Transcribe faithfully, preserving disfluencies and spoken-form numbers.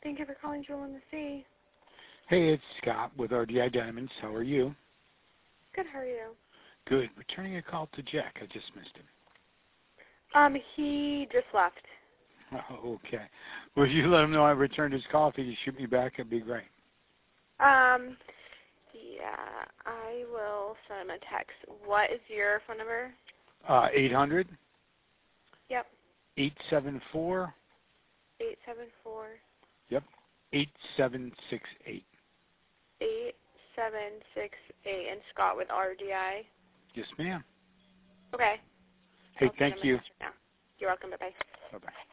Thank you for calling Jewel in the Sea. Hey, it's Scott with R D I Diamonds. How are you? Good, how are you? Good. Returning a call to Jack. I just missed him. Um, he just left. Oh, okay. Will you let him know I returned his call? If he could shoot me back, it'd be great. Um, yeah, I will send him a text. What is your phone number? Uh, eight hundred, Yep. eight seven four, eight seven four, yep, eight seven six eight. eight seven six eight. And Scott with R D I. Yes, ma'am. Okay. Hey, I'll send thank him a you. text now. You're welcome. Bye-bye. Bye-bye.